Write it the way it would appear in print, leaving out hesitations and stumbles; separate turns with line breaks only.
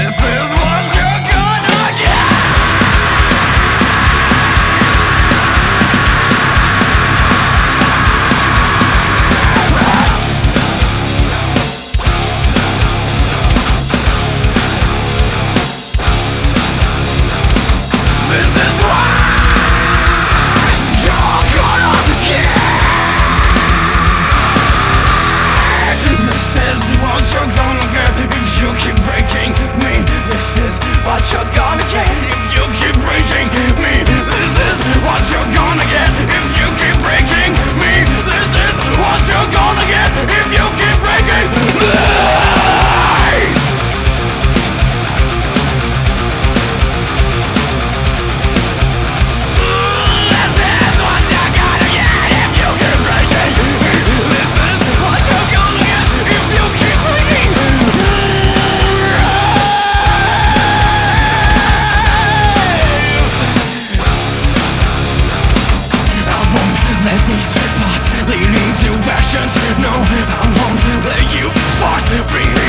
This is what you're gonna get. This is what you're gonna get. This is what you're gonna get if you keep breaking me. This is what you're gonna get if you keep breaking me. This is what you're gonna get if you keep breaking me. This is what you're gonna get if you keep breaking me. Let these thoughts leading to actions. No, I won't let you force bring me